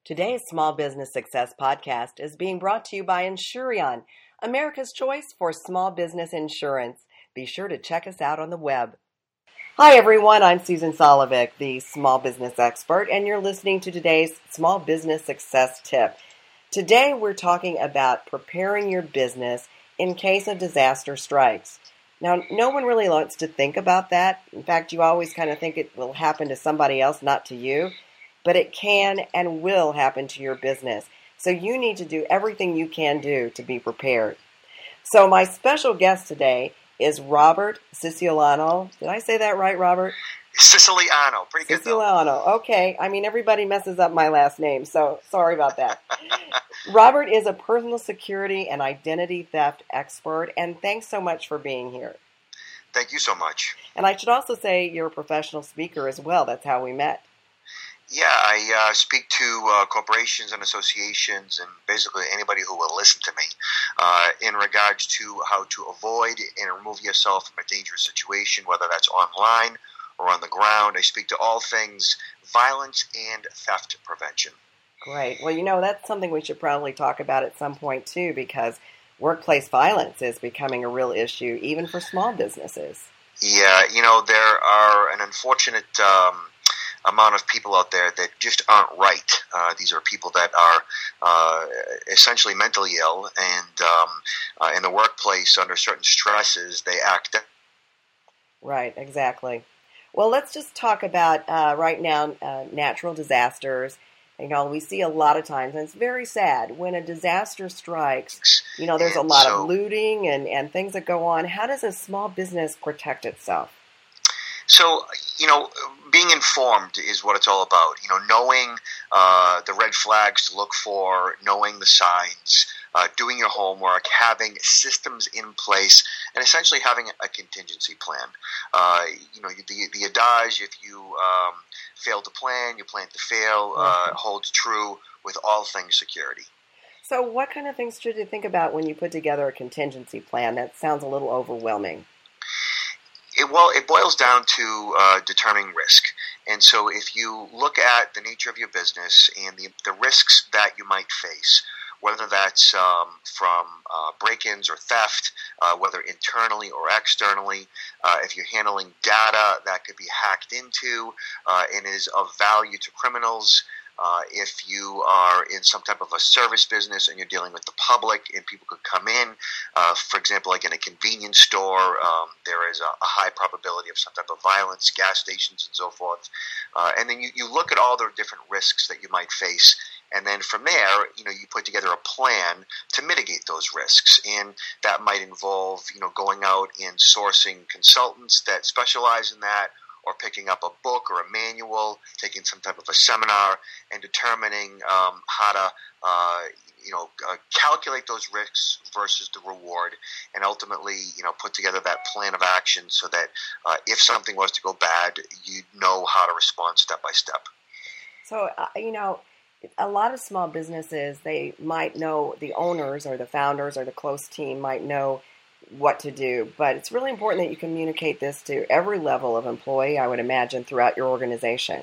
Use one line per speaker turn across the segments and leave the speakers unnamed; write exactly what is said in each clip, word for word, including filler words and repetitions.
Today's Small Business Success Podcast is being brought to you by Insurion, America's choice for small business insurance. Be sure to check us out on the web. Hi everyone, I'm Susan Solovic, the small business expert, and you're listening to today's Small Business Success Tip. Today we're talking about preparing your business in case a disaster strikes. Now, no one really wants to think about that. In fact, you always kind of think it will happen to somebody else, not to you. But it can and will happen to your business. So you need to do everything you can do to be prepared. So my special guest today is Robert Siciliano. Did I say that right, Robert?
Siciliano. Pretty good,
Siciliano. Though. Okay. I mean, everybody messes up my last name, so sorry about that. Robert is a personal security and identity theft expert, and thanks so much for being here.
Thank you so much.
And I should also say you're a professional speaker as well. That's how we met.
Yeah, I uh, speak to uh, corporations and associations and basically anybody who will listen to me uh, in regards to how to avoid and remove yourself from a dangerous situation, whether that's online or on the ground. I speak to all things violence and theft prevention.
Great. Well, you know, that's something we should probably talk about at some point, too, because workplace violence is becoming a real issue, even for small businesses.
Yeah, you know, there are an unfortunate um, amount of people out there that just aren't right. Uh, these are people that are uh, essentially mentally ill, and um, uh, in the workplace, under certain stresses, they act out.
Right, exactly. Well, let's just talk about uh, right now uh, natural disasters. You know, we see a lot of times, and it's very sad, when a disaster strikes, you know, there's a lot so, of looting and, and things that go on. How does a small business protect itself?
So, you know, being informed is what it's all about. You know, knowing uh, the red flags to look for, knowing the signs, uh, doing your homework, having systems in place, and essentially having a contingency plan. Uh, you know, the, the adage, if you um, fail to plan, you plan to fail, uh, holds true with all things security.
So what kind of things should you think about when you put together a contingency plan? That sounds a little overwhelming.
It, well, it boils down to uh, determining risk. And so if you look at the nature of your business and the, the risks that you might face, whether that's um, from uh, break-ins or theft, uh, whether internally or externally, uh, if you're handling data that could be hacked into uh, and is of value to criminals, Uh, if you are in some type of a service business and you're dealing with the public and people could come in, uh, for example, like in a convenience store, um, there is a, a high probability of some type of violence, gas stations and so forth. Uh, and then you, you look at all the different risks that you might face. And then from there, you know, you put together a plan to mitigate those risks. And that might involve, you know, going out and sourcing consultants that specialize in that, or picking up a book or a manual, taking some type of a seminar, and determining um, how to, uh, you know, uh, calculate those risks versus the reward, and ultimately, you know, put together that plan of action so that uh, if something was to go bad, you know how to respond step by step.
So, uh, you know, a lot of small businesses, they might know, the owners or the founders or the close team might know what to do, but it's really important that you communicate this to every level of employee, I would imagine, throughout your organization.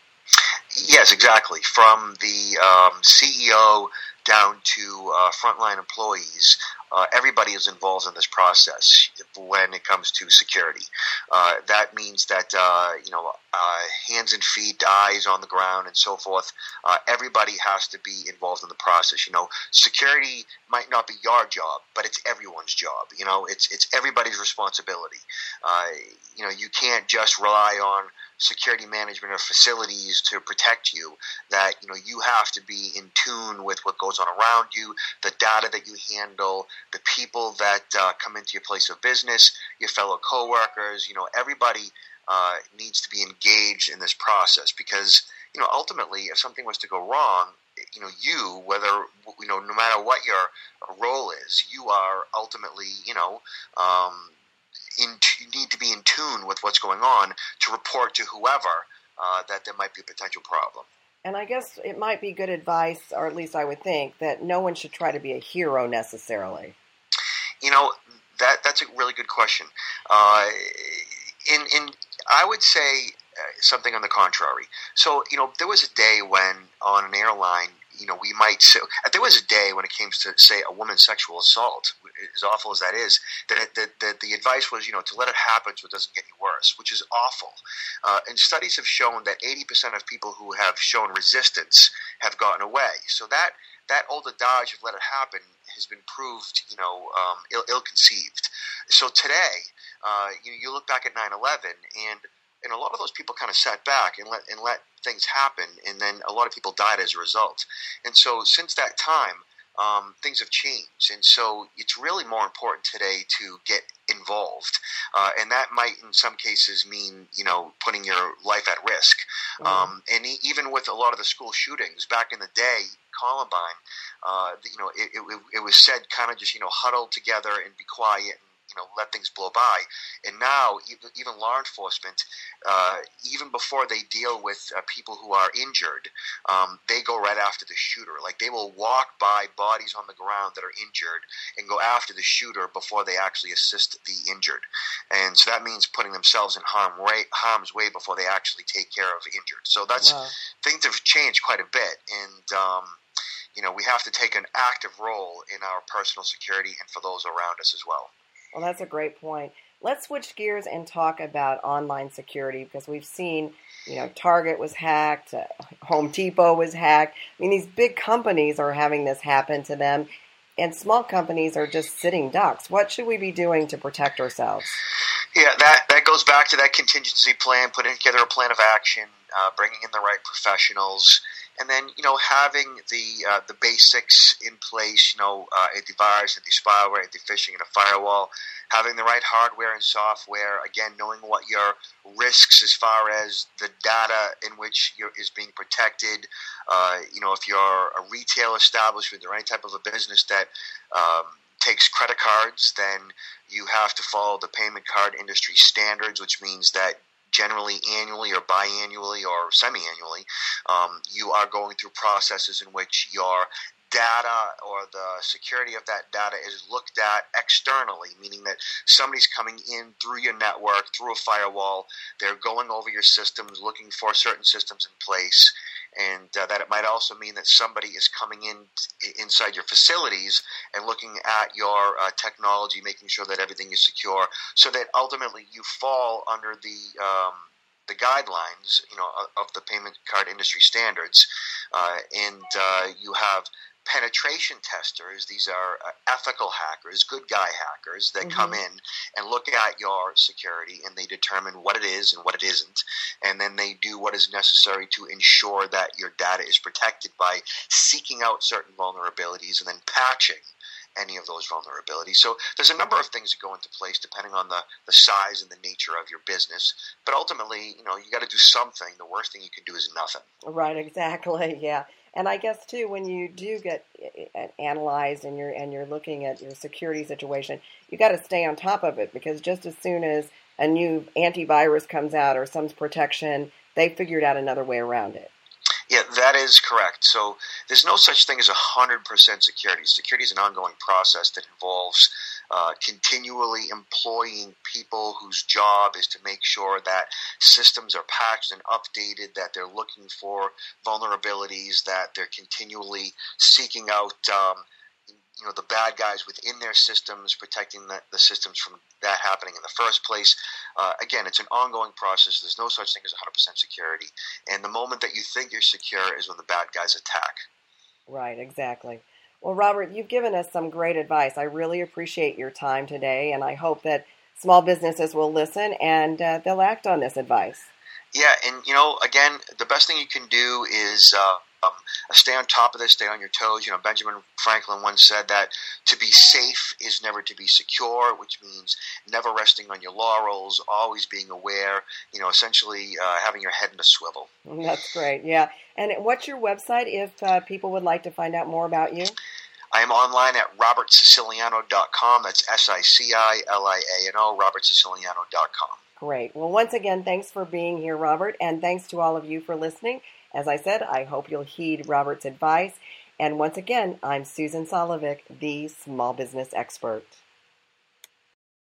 Yes, exactly. From the um, C E O down to uh, frontline employees, uh, everybody is involved in this process when it comes to security. Uh, that means that, uh, you know, uh, hands and feet, eyes on the ground and so forth, uh, everybody has to be involved in the process. You know, security might not be your job, but it's everyone's job. You know, it's it's everybody's responsibility. Uh, you know, you can't just rely on security management of facilities to protect you. That, you know, you have to be in tune with what goes on around you, the data that you handle, the people that uh, come into your place of business, your fellow coworkers. You know, everybody uh, needs to be engaged in this process because, you know, ultimately, if something was to go wrong, you know, you, whether, you know, no matter what your role is, you are ultimately, you know, um, in t- need to be in tune with what's going on to report to whoever uh, that there might be a potential problem.
And I guess it might be good advice, or at least I would think, that no one should try to be a hero necessarily.
You know, that that's a really good question. Uh, in in I would say uh, something on the contrary. So, you know, there was a day when on an airline, you know, we might say, there was a day when it came to, say, a woman's sexual assault, as awful as that is, that, that, that the advice was, you know, to let it happen so it doesn't get any worse, which is awful. Uh, and studies have shown that eighty percent of people who have shown resistance have gotten away. So that that old adage of let it happen has been proved, you know, um, ill, ill-conceived. So today, uh, you, you look back at nine eleven, and and a lot of those people kind of sat back and let and let things happen, and then a lot of people died as a result. And so since that time, um, things have changed, and so it's really more important today to get involved, uh, and that might in some cases mean, you know, putting your life at risk. Mm. Um, and e- even with a lot of the school shootings back in the day, Columbine, uh, you know, it, it, it was said kind of just, you know, huddle together and be quiet and, you know, let things blow by. And now even, even law enforcement, uh, even before they deal with uh, people who are injured, um, they go right after the shooter. Like they will walk by bodies on the ground that are injured and go after the shooter before they actually assist the injured. And so that means putting themselves in harm way, harm's way before they actually take care of injured. So that's wow. Things have changed quite a bit. And, um, you know, we have to take an active role in our personal security and for those around us as well.
Well, that's a great point. Let's switch gears and talk about online security, because we've seen, you know, Target was hacked, uh, Home Depot was hacked. I mean, these big companies are having this happen to them, and small companies are just sitting ducks. What should we be doing to protect ourselves?
Yeah, that, that goes back to that contingency plan, putting together a plan of action, uh, bringing in the right professionals, and then, you know, having the uh, the basics in place, you know, uh, antivirus, anti-spyware, anti-phishing, and a firewall, having the right hardware and software, again, knowing what your risks as far as the data in which you're, is being protected. Uh, you know, if you're a retail establishment or any type of a business that um, takes credit cards, then you have to follow the payment card industry standards, which means that generally annually or biannually or semi-annually, um, you are going through processes in which your data or the security of that data is looked at externally, meaning that somebody's coming in through your network, through a firewall, they're going over your systems, looking for certain systems in place, and uh, that it might also mean that somebody is coming in inside your facilities and looking at your uh, technology, making sure that everything is secure, so that ultimately you fall under the um, the guidelines, you know, of the payment card industry standards, uh, and uh, you have penetration testers. These are uh, ethical hackers, good guy hackers that mm-hmm. come in and look at your security, and they determine what it is and what it isn't, and then they do what is necessary to ensure that your data is protected by seeking out certain vulnerabilities and then patching any of those vulnerabilities. So there's a number of things that go into place depending on the, the size and the nature of your business. But ultimately, you know, you got to do something. The worst thing you can do is nothing.
Right, exactly, yeah. And I guess too, when you do get analyzed and you're and you're looking at your security situation, you got to stay on top of it, because just as soon as a new antivirus comes out or some protection, they figured out another way around it.
Yeah, that is correct. So there's no such thing as one hundred percent security. Security is an ongoing process that involves uh, continually employing people whose job is to make sure that systems are patched and updated, that they're looking for vulnerabilities, that they're continually seeking out um, you know, the bad guys within their systems, protecting the, the systems from that happening in the first place. Uh, again, it's an ongoing process. There's no such thing as one hundred percent security. And the moment that you think you're secure is when the bad guys attack.
Right, exactly. Well, Robert, you've given us some great advice. I really appreciate your time today, and I hope that small businesses will listen and uh, they'll act on this advice.
Yeah, and, you know, again, the best thing you can do is uh, um, stay on top of this, stay on your toes. You know, Benjamin Franklin once said that to be safe is never to be secure, which means never resting on your laurels, always being aware, you know, essentially uh, having your head in a swivel.
That's great, yeah. And what's your website if uh, people would like to find out more about you?
I am online at robert siciliano dot com. That's S I C I L I A N O, robert siciliano dot com.
Great. Well, once again, thanks for being here, Robert, and thanks to all of you for listening. As I said, I hope you'll heed Robert's advice. And once again, I'm Susan Solovic, the small business expert.